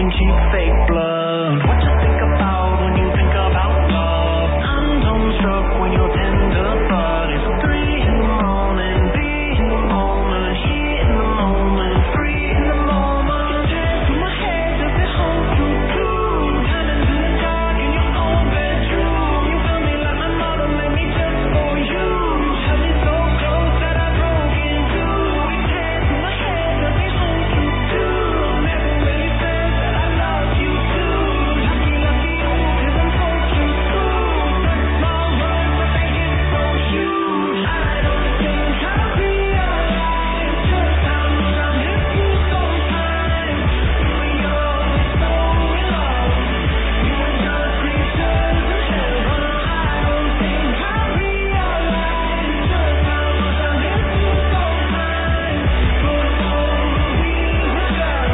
and cheap fake blood. What you think about when you think about love? I'm dumbstruck when you're tender, but it's 3 in the morning, be in the moment, here in the moment, free in the moment. You dance in my head, does it hold true too? Diamonds in the dark in your own bedroom. You feel me like my mother made me just for you. Held me so close that I broke in two. We dance in my head, does it hold true too? Never really said that I love you too. Lucky, lucky you, 'cause I'm so true too. Such small words, but they hit so huge. I don't think I realize just how much I miss you sometimes. You were young and so in love. You were just creatures in heaven. I don't think I realize just how much I miss you sometimes. For so we were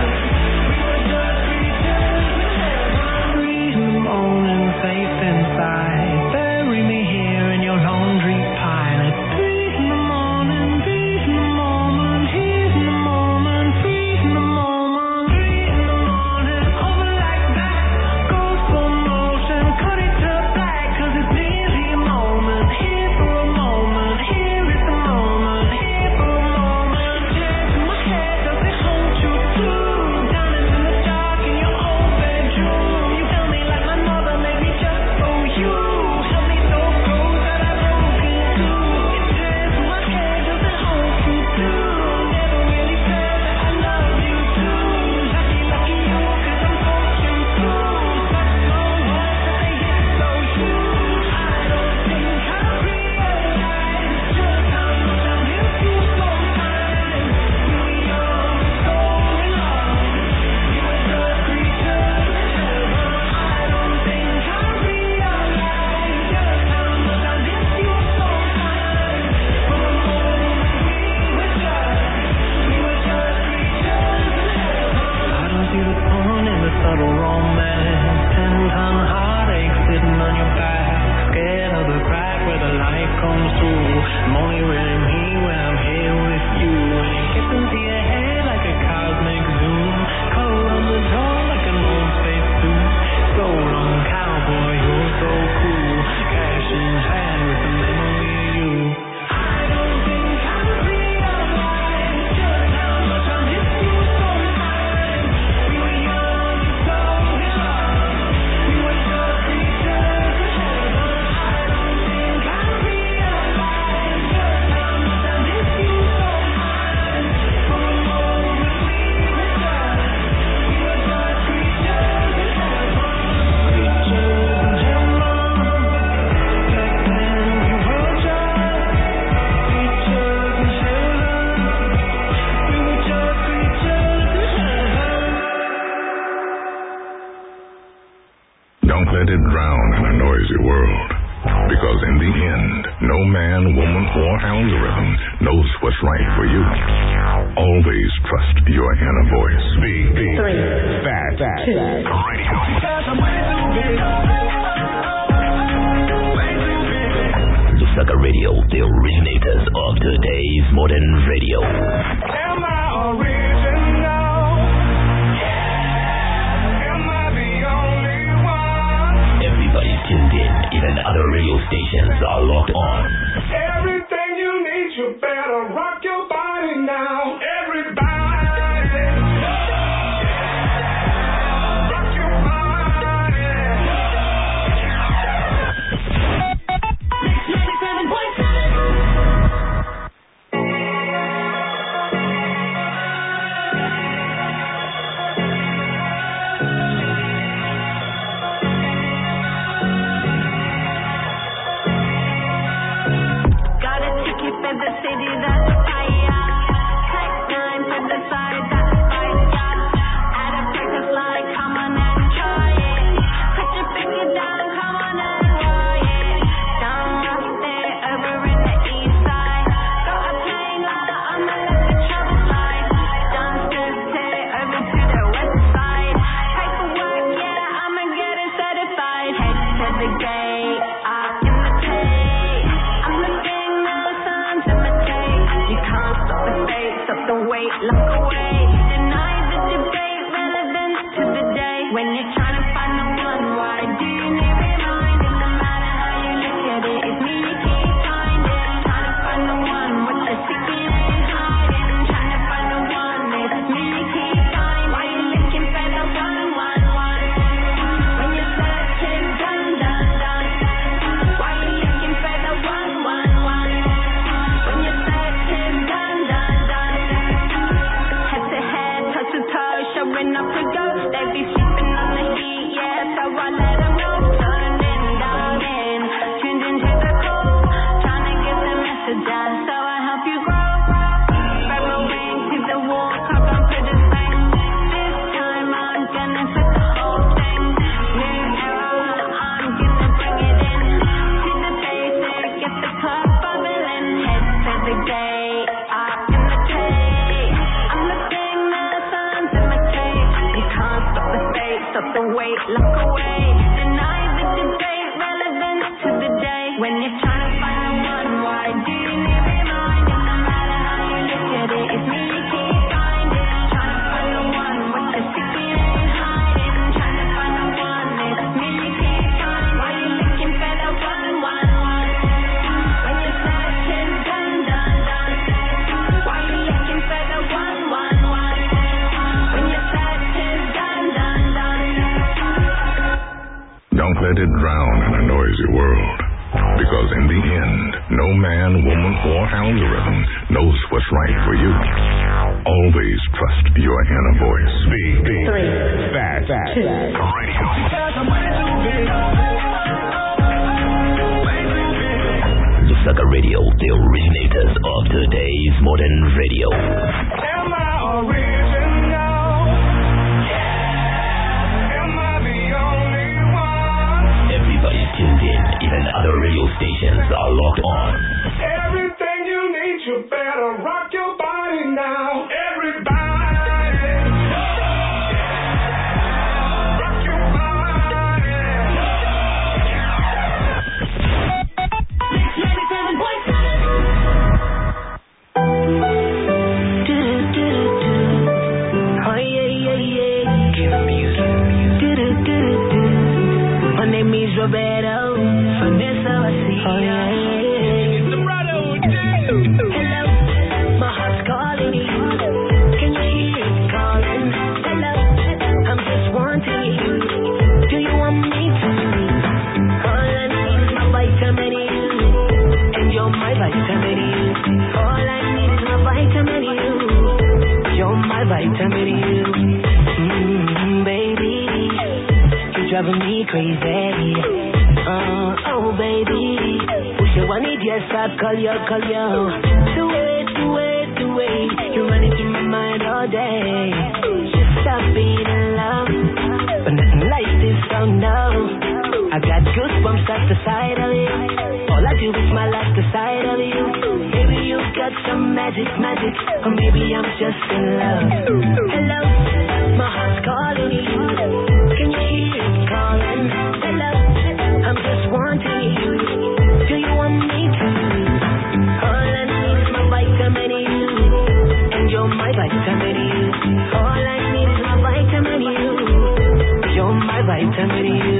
just creatures in heaven. 3 in the morning, safe inside. Bury me here in your laundry pile. At 3 in the morning, be in the moment, here's in the moment, free in the moment. 3 in the morning, over like that. Go slow motion, cut it to black. 'Cause it's nearly a moment, here for a moment, here is the moment, here for a moment. Dance in my head, does it hold you too? Diamonds in the dark in your own bedroom. You feel me like my mother made me just for you. Held me so close that I broke in two. It dance in my head, does it hold you too? Never really said that I love you too. Lucky, lucky you, 'cause I'm so true too. Such small words, but they hit so huge. I don't think I realize just how much I miss you sometimes. We were young and so in love. You were just creatures in heaven. I don't think I realize just how much I miss you sometimes. For a moment we were just creatures in heaven. I don't see the point in the subtle romance. 10-ton heartache sitting on your back, scared of the crack where the light comes through. I'm only really me when I'm here with you, and it gets into your head like a cosmic zoom. Color on the dome like an old space suit. So long, cowboy, you're so cool. Cash in hand with the memory of you. I don't think I realize just how much I miss you sometimes. We were young and so in love. We were just creatures in heaven. I don't think I realize just how much I miss you sometimes. For a moment we were just creatures in heaven. Creatures in heaven. Back then we were just creatures in heaven. We were just creatures in heaven. Don't let it drown in a noisy world. Because in the end, no man, woman, or algorithm knows what's right for you. Always trust your inner voice. Big, 3, fat, 2, radio. Lusaka Radio, the originators of today's modern radio. Am I original? Am I the only one? Everybody tuned in, even other radio stations are locked on. Everything you need, you better rock your body now. Everybody. Rock your body. 97.7 tucked away, lock away. Denied that the date relevant to the day. When you're trying to find the one, why do you need me mind? And no matter how you look at it, it's me you can't find it. Trying to find the one, what you're secret and hiding. Trying to find the one, it's me you can't find. Why you looking for the one? When you're searching, done. Why you looking for the one? When you're searching, done. Don't let it drown in a noisy world. Because in the end, no man, woman, or algorithm knows what's right for you. Always trust your inner voice. Big, fat, radio. Sucker Radio, the originators of today's modern radio. Am I original? Yeah. Am I the only one? Everybody's tuned in, even other radio stations are locked on. Everything you need, you better rock your body now. Everybody. Rock your body. 97.7. Oh yeah. My name is Roberto. Vanessa, I see. Oh yeah. Hello, my heart's calling you. Can you hear it calling? Hello, I'm just wanting you. Do you want me to? All I need is my vitamin U, and you're my vitamin U. All I need is my vitamin U. You're my vitamin U. Baby, you're driving me crazy. Oh baby, wish you wanted yes, I'd call you. The way, you're running through my mind all day. Just stop being in love, but nothing like this, oh no. I got goosebumps at the sight of you. All I do is smile at the sight of you. Maybe you got some magic, or maybe I'm just in love. Hello, my heart's calling you. Can you hear it calling? Hello, I'm just wanting you. Do you want me to? All I need is my vitamin U, and you're my vitamin U. All I need is my vitamin U. You're my vitamin U.